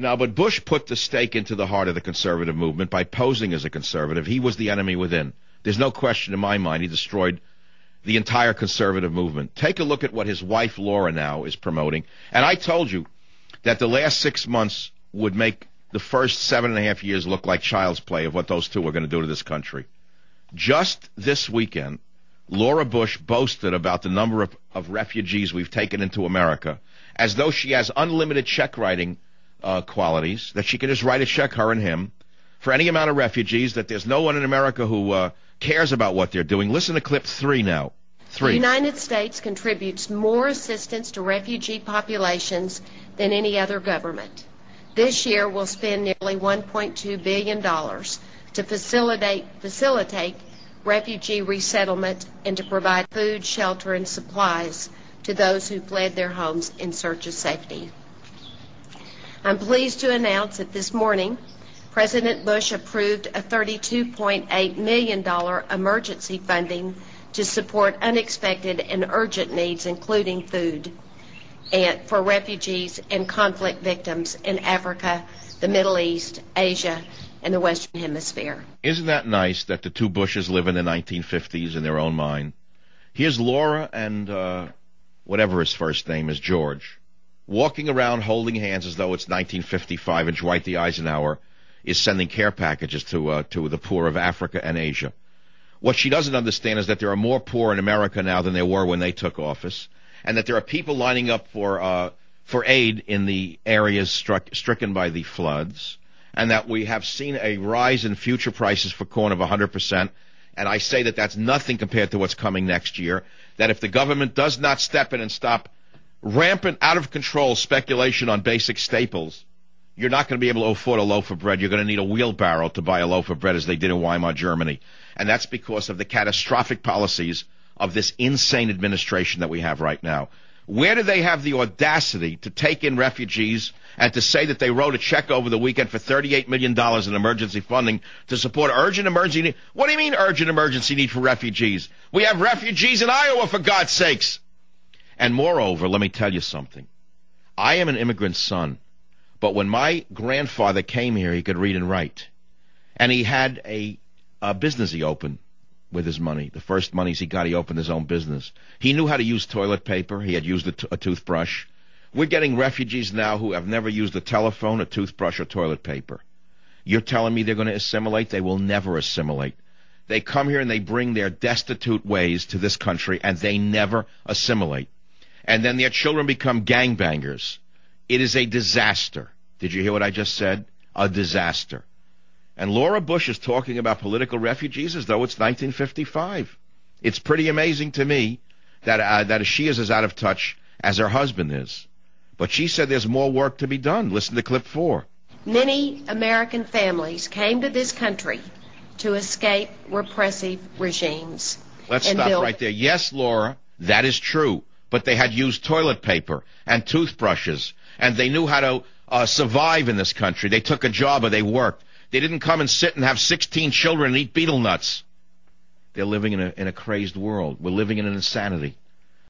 Now, but Bush put the stake into the heart of the conservative movement by posing as a conservative. He was the enemy within. There's no question in my mind he destroyed the entire conservative movement. Take a look at what his wife, Laura, now is promoting. And I told you that the last 6 months would make the first 7.5 years look like child's play of what those two are going to do to this country. Just this weekend, Laura Bush boasted about the number of refugees we've taken into America, as though she has unlimited check-writing qualities, that she can just write a check, her and him, for any amount of refugees, that there's no one in America who cares about what they're doing. Listen to clip 3 now. 3. The United States contributes more assistance to refugee populations than any other government. This year we'll spend nearly $1.2 billion to facilitate refugee resettlement and to provide food, shelter, and supplies to those who fled their homes in search of safety. I'm pleased to announce that this morning President Bush approved a $32.8 million emergency funding to support unexpected and urgent needs, including food, and for refugees and conflict victims in Africa, the Middle East, Asia, and the Western Hemisphere. Isn't that nice that the two Bushes live in the 1950s in their own mind? Here's Laura and whatever his first name is, George, walking around holding hands as though it's 1955 and Dwight D. Eisenhower is sending care packages to the poor of Africa and Asia. What she doesn't understand is that there are more poor in America now than there were when they took office, and that there are people lining up for aid in the areas stricken by the floods, and that we have seen a rise in future prices for corn of 100%, and I say that that's nothing compared to what's coming next year, that if the government does not step in and stop rampant, out-of-control speculation on basic staples, you're not going to be able to afford a loaf of bread. You're going to need a wheelbarrow to buy a loaf of bread, as they did in Weimar, Germany. And that's because of the catastrophic policies of this insane administration that we have right now. Where do they have the audacity to take in refugees and to say that they wrote a check over the weekend for $38 million in emergency funding to support urgent emergency need? What do you mean urgent emergency need for refugees? We have refugees in Iowa, for God's sakes. And moreover, let me tell you something. I am an immigrant son. But when my grandfather came here, he could read and write. And he had a business he opened with his money. The first monies he got, he opened his own business. He knew how to use toilet paper. He had used a toothbrush. We're getting refugees now who have never used a telephone, a toothbrush, or toilet paper. You're telling me they're going to assimilate? They will never assimilate. They come here and they bring their destitute ways to this country, and they never assimilate. And then their children become gangbangers. It is a disaster. Did you hear what I just said? A disaster. And Laura Bush is talking about political refugees as though it's 1955. It's pretty amazing to me that she is as out of touch as her husband is. But she said there's more work to be done. Listen to clip 4. Many American families came to this country to escape repressive regimes. Let's stop right there. Yes, Laura, that is true. But they had used toilet paper and toothbrushes, and they knew how to survive in this country. They took a job or they worked. They didn't come and sit and have 16 children and eat beetle nuts. They're living in a crazed world. We're living in an insanity.